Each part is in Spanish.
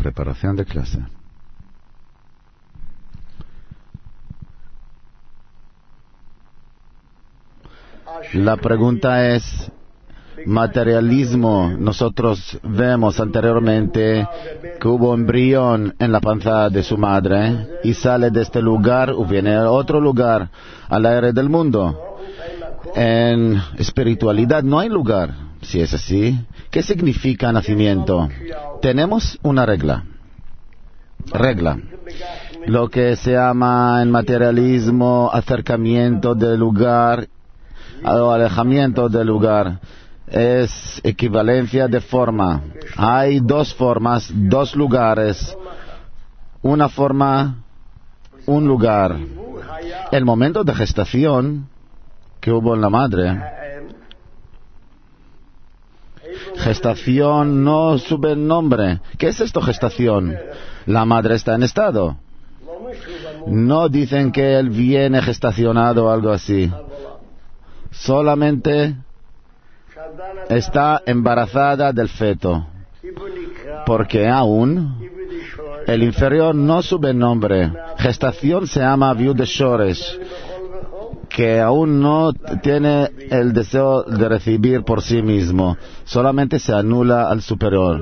preparación de clase. La pregunta es, materialismo. Nosotros vemos anteriormente que hubo embrión en la panza de su madre y sale de este lugar o viene a otro lugar, al aire del mundo. En espiritualidad no hay lugar. Si es así, ¿qué significa nacimiento? Tenemos una regla. Lo que se llama en materialismo acercamiento del lugar o alejamiento del lugar es equivalencia de forma. Hay dos formas, dos lugares. Una forma, un lugar. El momento de gestación que hubo en la madre, gestación no sube el nombre. ¿Qué es esto, gestación? La madre está en estado. No dicen que él viene gestacionado o algo así. Solamente está embarazada del feto. Porque aún el inferior no sube el nombre. Gestación se llama Aviud de Shoresh, que aún no tiene el deseo de recibir por sí mismo. Solamente se anula al superior.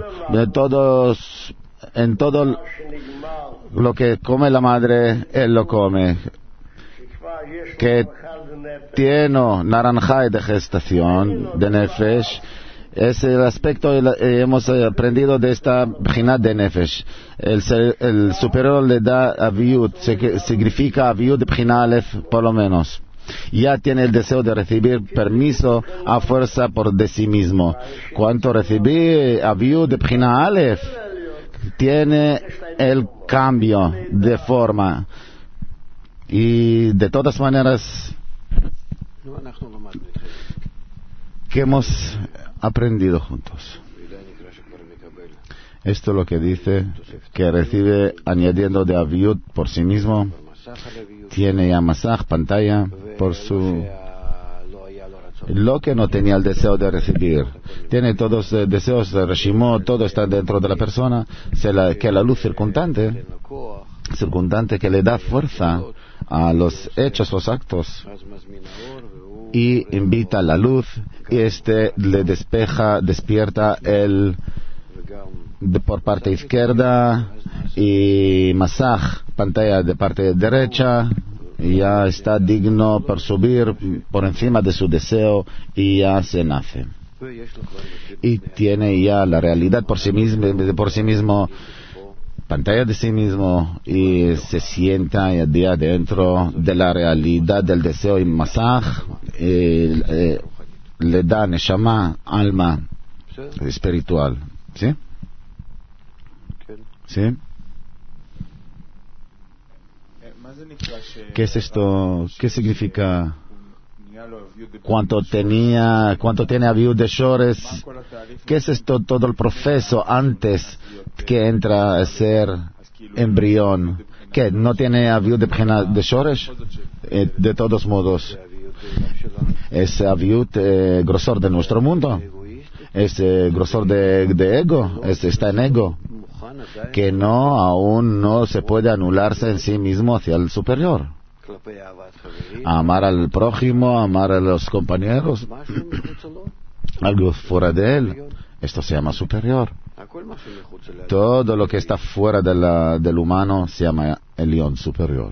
En todo lo que come la madre, él lo come. Que tiene naranja de gestación, de Nefesh, es el aspecto hemos aprendido de esta Bejina de Nefesh. El superior le da Aviud, significa Aviud de Bejina Aleph, por lo menos. Ya tiene el deseo de recibir permiso a fuerza de sí mismo. Cuanto recibir Aviud de Bejina Aleph, tiene el cambio de forma. Y de todas maneras, que hemos aprendido juntos. Esto es lo que dice, que recibe añadiendo de Aviud por sí mismo, tiene ya masaj, pantalla, por su... Lo que no tenía el deseo de recibir, tiene todos los deseos de Reshimó, todo está dentro de la persona, que la luz circundante que le da fuerza a los hechos, los actos, y invita a la luz, y le despierta por parte izquierda, y masaj, pantalla de parte derecha, y ya está digno por subir por encima de su deseo, y ya se nace. Y tiene ya la realidad por sí mismo, pantalla de sí mismo, y se sienta ya dentro de la realidad del deseo y masaj, le da neshama, alma espiritual. ¿Sí? ¿Sí? ¿Qué es esto? ¿Qué significa? ¿Cuánto tiene Aviud de Shores? ¿Qué es esto? Todo el proceso antes que entra a ser embrión. ¿Qué? ¿No tiene Aviud de Shores? De todos modos, es Aviud grosor de nuestro mundo. Es grosor de ego. Está en ego. Que aún no se puede anularse en sí mismo hacia el superior. Amar al prójimo, amar a los compañeros, algo fuera de él, esto se llama superior. Todo lo que está fuera del humano se llama Elión, superior.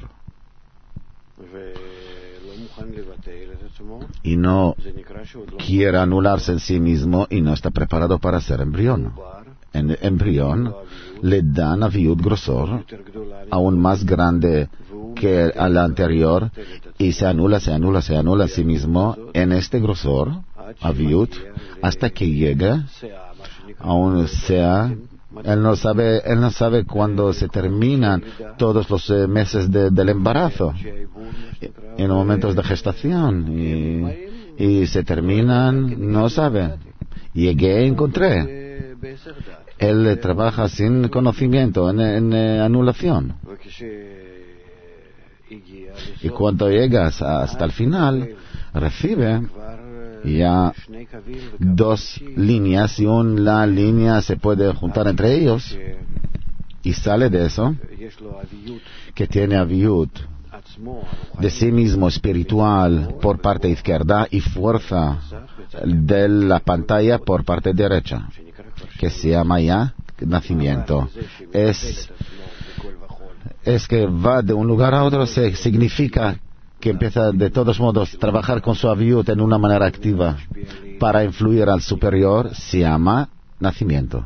Y no quiere anularse en sí mismo y no está preparado para ser embrión. En embrión le dan Aviud grosor aún más grande que al anterior, y se anula a sí mismo en este grosor Aviud hasta que llegue aún sea. Él no sabe cuándo se terminan todos los meses del embarazo, en los momentos de gestación, y se terminan, no sabe. Llegué, encontré. Él trabaja sin conocimiento, en anulación. Y cuando llegas hasta el final, recibe ya dos líneas, y una línea se puede juntar entre ellos, y sale de eso, que tiene aviut de sí mismo espiritual por parte izquierda y fuerza de la pantalla por parte derecha, que se llama ya nacimiento. Es que va de un lugar a otro, significa que empieza de todos modos a trabajar con su aviut en una manera activa para influir al superior, se llama nacimiento.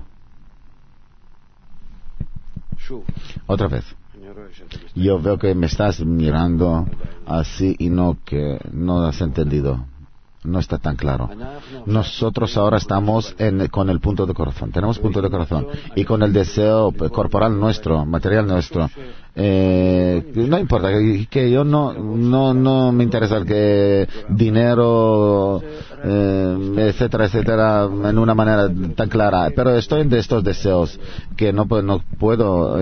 Otra vez. Yo veo que me estás mirando así y no has entendido. No está tan claro. Nosotros ahora estamos con el punto de corazón. Tenemos punto de corazón. Y con el deseo corporal nuestro, material nuestro. No importa, que yo no me interesa el que dinero, etcétera, etcétera, en una manera tan clara. Pero estoy de estos deseos que no puedo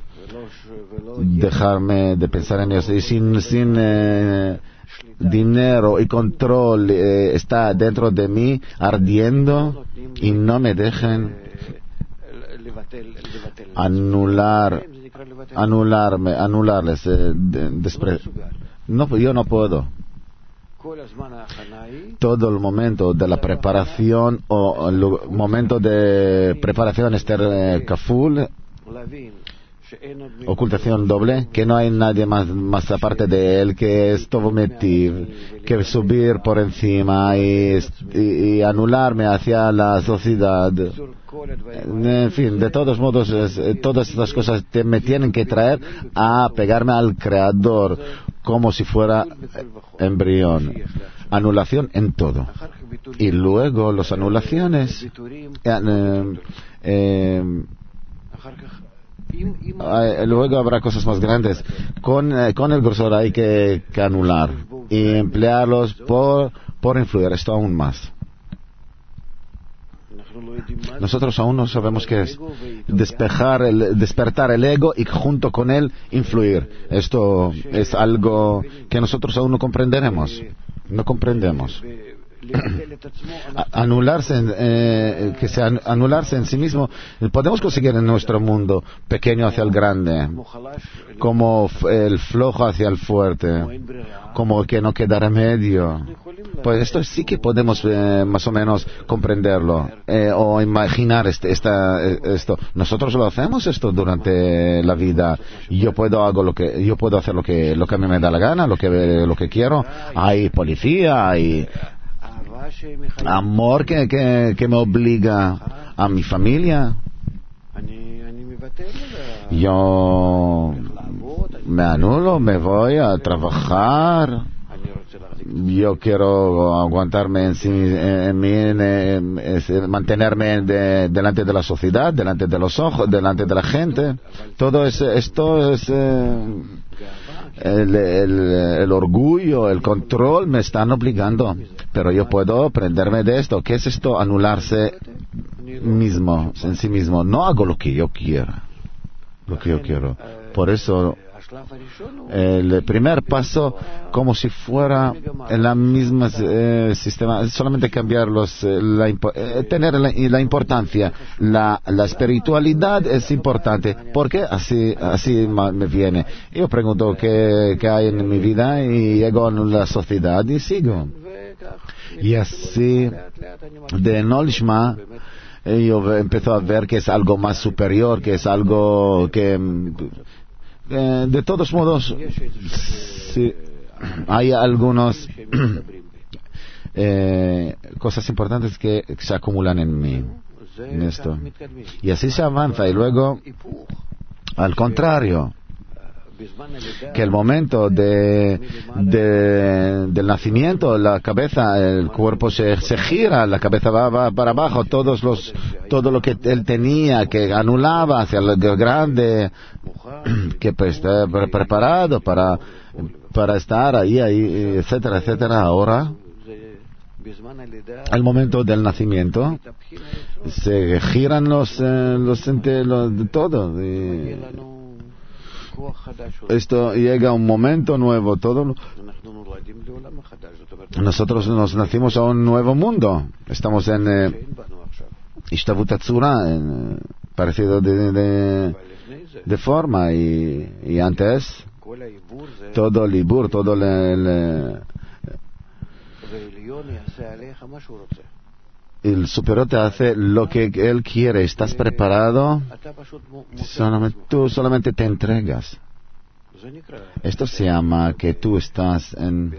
dejarme de pensar en ellos. Y sin dinero y control está dentro de mí ardiendo y no me dejen anularles. No, yo no puedo. Todo el momento de la preparación o el momento de preparación estar kaful, ocultación doble, que no hay nadie más aparte de él, que es todo metiv, que subir por encima y anularme hacia la sociedad. En fin, de todos modos, todas estas cosas me tienen que traer a pegarme al Creador como si fuera embrión. Anulación en todo. Y luego las anulaciones luego habrá cosas más grandes. Con el grosor hay que anular y emplearlos por influir esto aún más. Nosotros aún no sabemos qué es despertar el ego y junto con él influir. Esto es algo que nosotros aún no comprendemos. Anularse en sí mismo podemos conseguir en nuestro mundo pequeño hacia el grande, como el flojo hacia el fuerte, como que no queda remedio. Pues esto sí que podemos más o menos comprenderlo o imaginar esto. Nosotros lo hacemos esto durante la vida. Yo puedo hacer lo que a mí me da la gana, lo que quiero. Hay policía, hay amor que me obliga a mi familia. Yo me anulo, me voy a trabajar. Yo quiero aguantarme mantenerme delante de la sociedad, delante de los ojos, delante de la gente. Todo esto es el orgullo, el control me están obligando. Pero yo puedo prenderme de esto. ¿Qué es esto? Anularse en sí mismo. No hago lo que yo quiera. Por eso el primer paso, como si fuera en la misma sistema, solamente cambiar tener la importancia. La espiritualidad es importante, porque así me viene. Yo pregunto qué hay en mi vida y llego a la sociedad y sigo. Y así, de Nolishma, yo empiezo a ver que es algo más superior, que es algo que de todos modos sí, hay algunas cosas importantes que se acumulan en mí, en esto, y así se avanza. Y luego, al contrario, que el momento del nacimiento, la cabeza, el cuerpo se gira, la cabeza va para abajo, todo lo que él tenía, que anulaba hacia el grande, que está preparado para estar ahí, etcétera, etcétera. Ahora, al momento del nacimiento, se giran de todo. Esto llega a un momento nuevo. Nosotros nos nacimos a un nuevo mundo. Estamos en Ishtavut Atzura, parecido de forma y antes todo el ibur, todo el superior te hace lo que él quiere. ¿Estás preparado? Tú solamente te entregas. Esto se llama que tú estás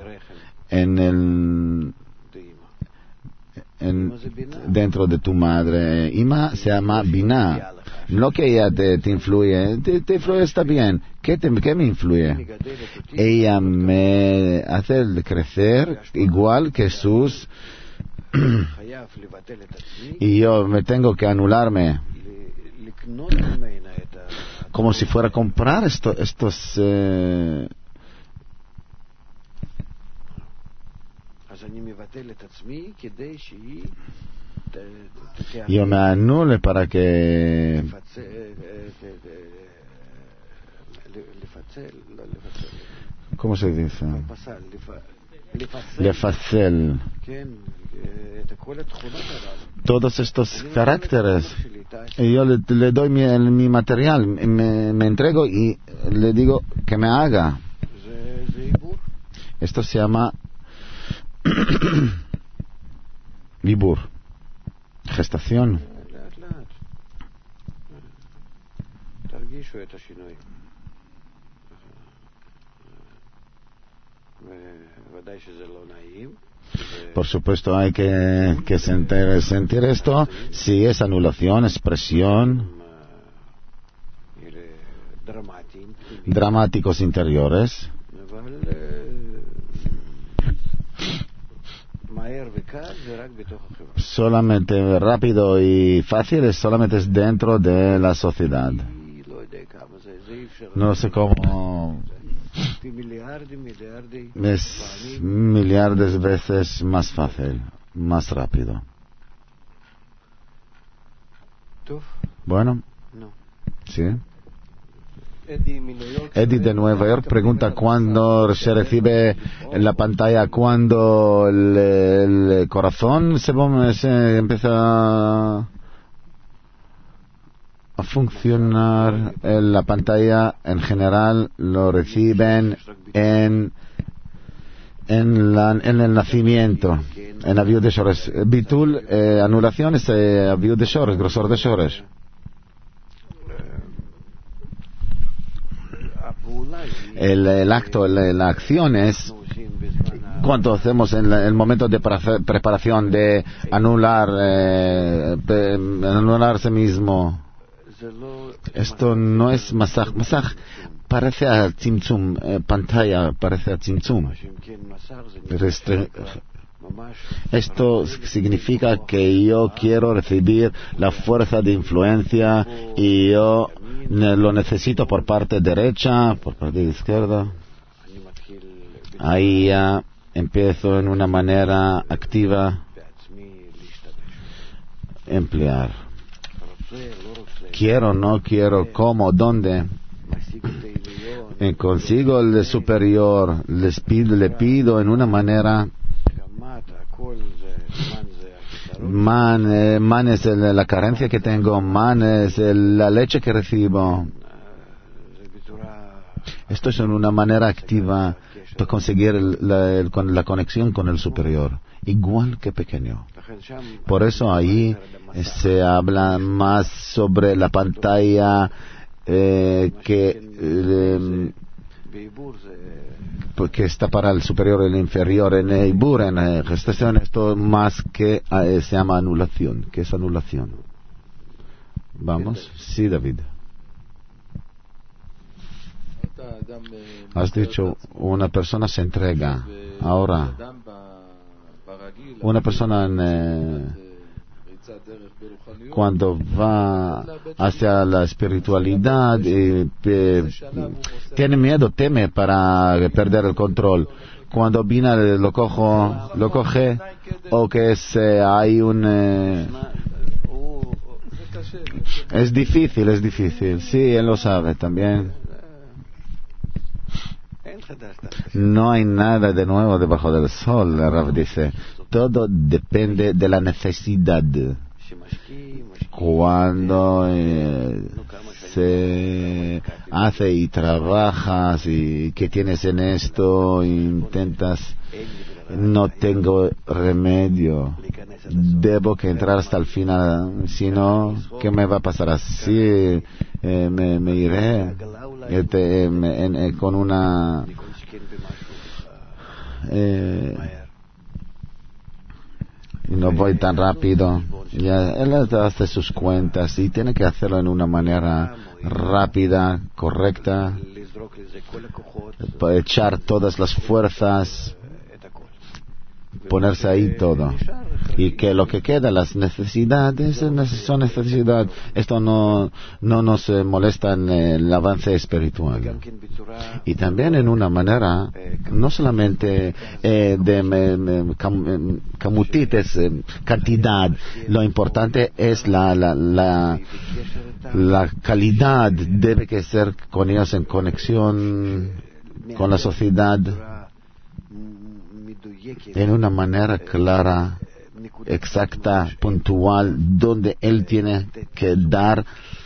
dentro de tu madre. Ima se llama Binah. No que ella te influye. Te influye, está bien. ¿Qué me influye? Ella me hace crecer igual que Jesús. Y yo me tengo que anularme como si fuera a comprar estos yo me anule para que ¿cómo se dice? Lefacel todos estos caracteres. Y yo le doy mi material, me entrego y le digo que me haga. Esto se llama Ibur, gestación. Por supuesto hay que sentir esto. Si es anulación, expresión, dramáticos interiores, solamente rápido y fácil, solamente es dentro de la sociedad. No sé cómo es miliardes de veces más fácil, más rápido. Bueno, sí. Eddie de Nueva York pregunta cuándo se recibe en la pantalla, cuando el corazón se empieza a funcionar. En la pantalla en general lo reciben en el nacimiento, en avión de shores. Bitul, anulación es avión de shores, grosor de shores. El acto, la acción es cuando hacemos en el momento de preparación de anularse mismo. Esto no es masaj. Masaj parece a tzimtzum, pantalla parece a tzimtzum. Esto significa que yo quiero recibir la fuerza de influencia y yo lo necesito por parte derecha, por parte izquierda. Ahí ya empiezo en una manera activa emplear. Quiero, no quiero, cómo, dónde. Consigo el superior, le pido en una manera. Man es la carencia que tengo, man es la leche que recibo. Esto es en una manera activa para conseguir la conexión con el superior, igual que pequeño. Por eso ahí se habla más sobre la pantalla que está para el superior y el inferior. En el Ibur, en gestación, esto más que se llama anulación. ¿Qué es anulación? Vamos. Sí, David. Has dicho, una persona se entrega. Ahora, una persona cuando va hacia la espiritualidad tiene miedo, teme para perder el control. Cuando Bina lo coge, o que hay un es difícil, sí, él lo sabe también. No hay nada de nuevo debajo del sol, Rav dice. Todo depende de la necesidad. Cuando se hace y trabajas y que tienes en esto, intentas, no tengo remedio, debo que entrar hasta el final, si no, ¿qué me va a pasar así? Me iré con una no voy tan rápido. Ya, él hace sus cuentas y tiene que hacerlo en una manera rápida, correcta, para echar todas las fuerzas, ponerse ahí todo. Y que lo que queda, las necesidades, son necesidad. Esto no nos molesta en el avance espiritual. Y también en una manera, no solamente camutites, cantidad, lo importante es la calidad, debe que ser con ellos en conexión con la sociedad, en una manera clara, exacta, puntual, donde él tiene que dar,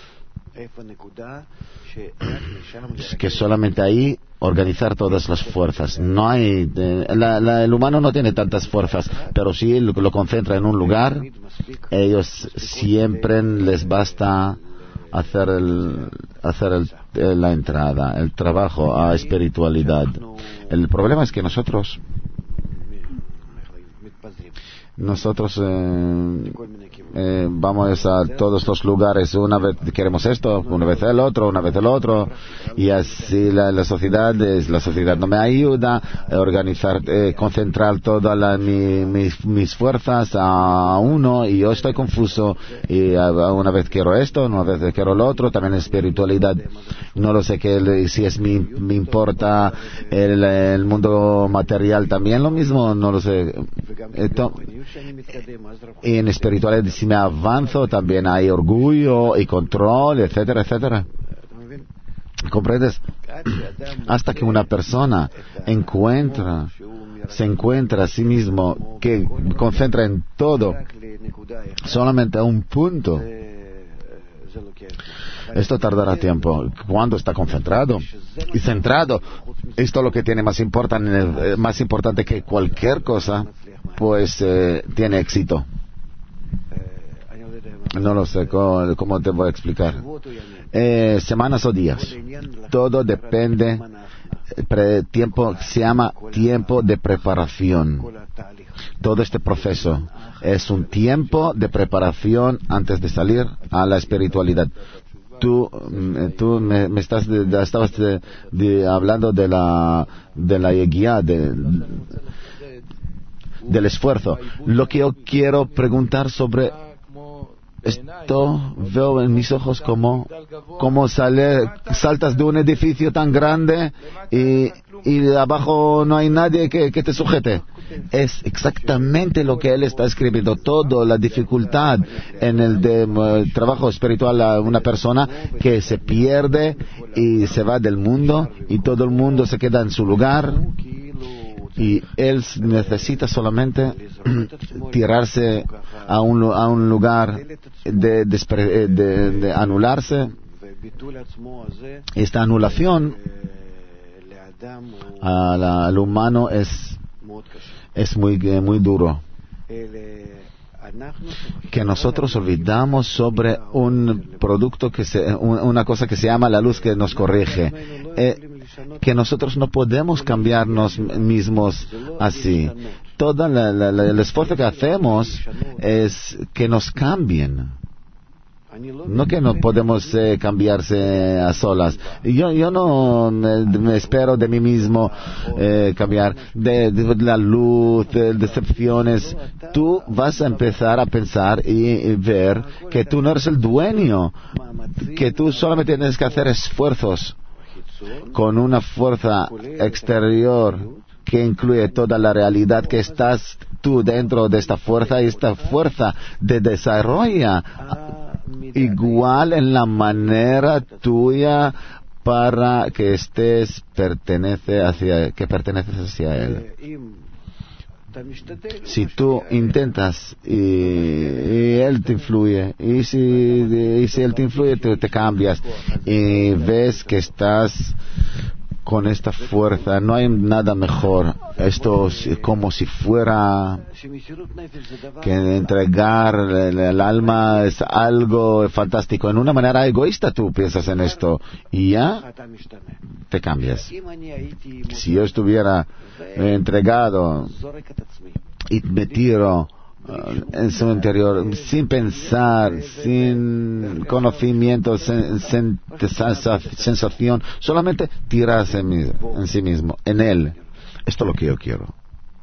que solamente ahí organizar todas las fuerzas. No hay, el humano no tiene tantas fuerzas, pero si lo concentra en un lugar, ellos siempre les basta hacer la entrada, el trabajo a espiritualidad. El problema es que nosotros vamos a todos los lugares, una vez queremos esto, una vez el otro, y así la sociedad no me ayuda a organizar, concentrar todas mis fuerzas a uno, y yo estoy confuso, y una vez quiero esto, una vez quiero lo otro. También espiritualidad, no lo sé, si me importa el mundo material también lo mismo, no lo sé. Y en espiritualidad, si me avanzo, también hay orgullo y control, etcétera, etcétera. ¿Comprendes? Hasta que una persona se encuentra a sí mismo, que concentra en todo, solamente a un punto, esto tardará tiempo. Cuando está concentrado y centrado, esto es lo que tiene más importante que cualquier cosa, pues tiene éxito. No lo sé cómo te voy a explicar. Semanas o días. Todo depende. Tiempo se llama tiempo de preparación. Todo este proceso es un tiempo de preparación antes de salir a la espiritualidad. Tú me estabas hablando de la guía, del esfuerzo. Lo que yo quiero preguntar sobre esto, veo en mis ojos como saltas de un edificio tan grande y abajo no hay nadie que te sujete. Es exactamente lo que él está escribiendo. Todo, la dificultad en el trabajo espiritual a una persona que se pierde y se va del mundo y todo el mundo se queda en su lugar. Y él necesita solamente tirarse a un lugar de anularse. Esta anulación al humano es muy duro. Que nosotros olvidamos sobre un producto una cosa que se llama la luz que nos corrige. Que nosotros no podemos cambiarnos mismos así. Todo el esfuerzo que hacemos es que nos cambien. No que no podemos cambiarse a solas. Yo no me espero de mí mismo cambiar de la luz, de decepciones. Tú vas a empezar a pensar y ver que tú no eres el dueño, que tú solamente tienes que hacer esfuerzos con una fuerza exterior que incluye toda la realidad, que estás tú dentro de esta fuerza, y esta fuerza te desarrolla igual en la manera tuya para que perteneces hacia él. Si tú intentas y él te influye, y si él te influye, te cambias y ves que estás con esta fuerza, no hay nada mejor. Esto es como si fuera que entregar el alma es algo fantástico. En una manera egoísta tú piensas en esto y ya te cambias. Si yo estuviera entregado y me tiro en su interior, sin pensar, sin conocimiento, sensación, solamente tirarse en sí mismo, en él. Esto es lo que yo quiero.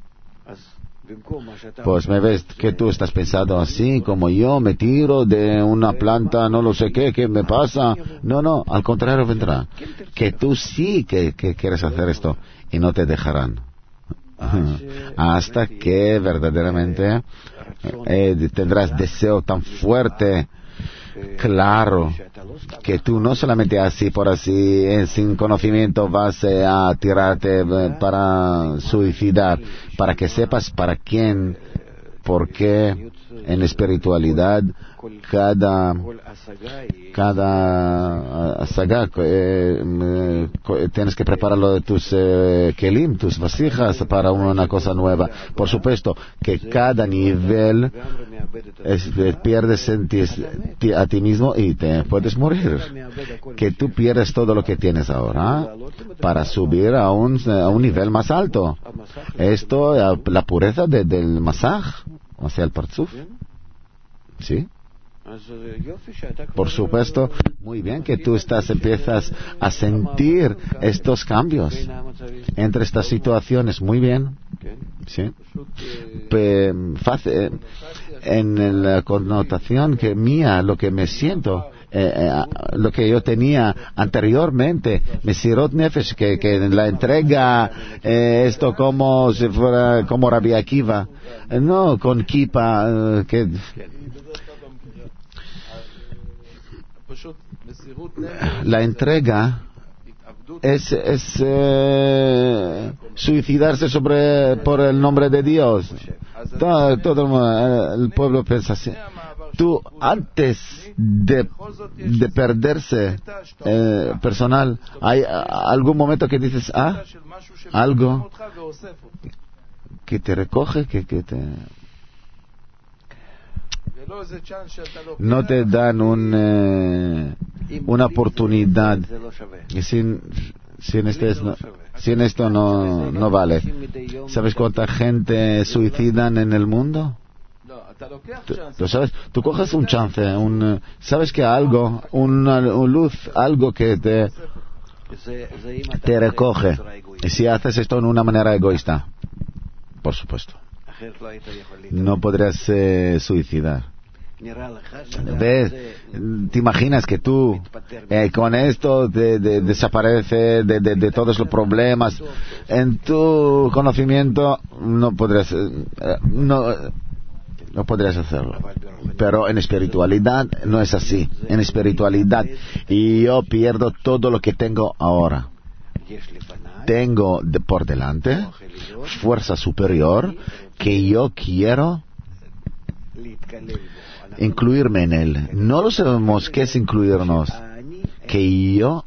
Pues me ves que tú estás pensando así, como yo me tiro de una planta, no lo sé qué me pasa. No, al contrario vendrá. Que tú sí que quieres hacer esto y no te dejarán. Hasta que verdaderamente tendrás deseo tan fuerte, claro, que tú no solamente así por así, sin conocimiento vas a tirarte para suicidar, para que sepas para quién, por qué. En espiritualidad cada saga tienes que prepararlo de tus kelim, tus vasijas para una cosa nueva. Por supuesto que cada nivel pierdes a ti mismo y te puedes morir. Que tú pierdes todo lo que tienes ahora para subir a un nivel más alto. Esto, la pureza del masaj, o sea, el parzuf. ¿Sí? Por supuesto, muy bien que tú empiezas a sentir estos cambios entre estas situaciones, muy bien. ¿Sí? En la connotación que mía, lo que me siento, lo que yo tenía anteriormente, Mesirot Nefesh, que la entrega esto como si fuera como Rabbi Akiva, no con kipa, que la entrega es suicidarse por el nombre de Dios. Todo el pueblo piensa así. Tú, antes de perderse personal, hay algún momento que dices, algo que te recoge, que te... No te dan una oportunidad. Y sin esto no vale. ¿Sabes cuánta gente suicidan en el mundo? ¿Tú sabes? Tú coges un chance, sabes que algo, una luz, algo que te recoge. Y si haces esto en una manera egoísta, por supuesto, no podrías suicidar. ¿Ves? ¿Te imaginas que tú con esto desaparece de todos los problemas? En tu conocimiento no podrías hacerlo. Pero en espiritualidad no es así. En espiritualidad yo pierdo todo lo que tengo ahora. Tengo por delante fuerza superior que yo quiero incluirme en él. No lo sabemos qué es incluirnos. Que yo...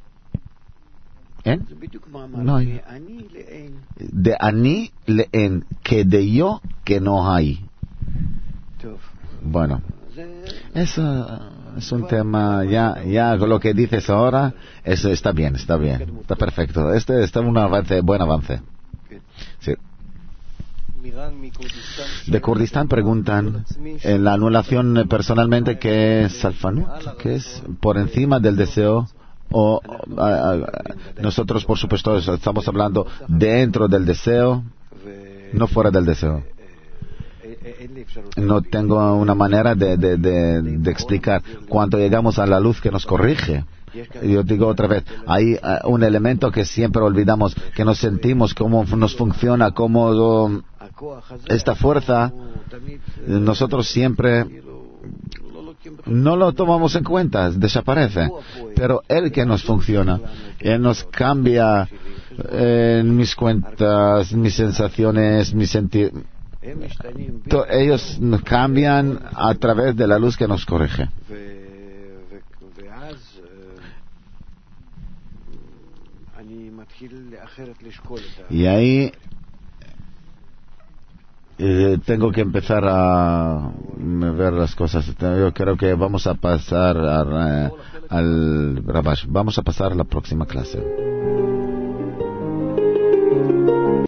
No hay. De ani leen, que de yo que no hay. Bueno, eso es un tema, ya lo que dices ahora, eso está bien, está perfecto. Está un buen avance. Sí. De Kurdistán preguntan en la anulación personalmente, ¿qué es Salfanut? ¿Qué es por encima del deseo? O nosotros, por supuesto, estamos hablando dentro del deseo, no fuera del deseo. No tengo una manera de explicar. Cuando llegamos a la luz que nos corrige, yo digo otra vez, hay un elemento que siempre olvidamos, que nos sentimos, cómo nos funciona, cómo esta fuerza, nosotros siempre no lo tomamos en cuenta, desaparece. Pero Él que nos funciona, Él nos cambia mis cuentas, mis sensaciones, mis sentir. Ellos cambian a través de la luz que nos corrige. Y ahí tengo que empezar a ver las cosas. Yo creo que vamos a pasar al Rabash. Vamos a pasar a la próxima clase.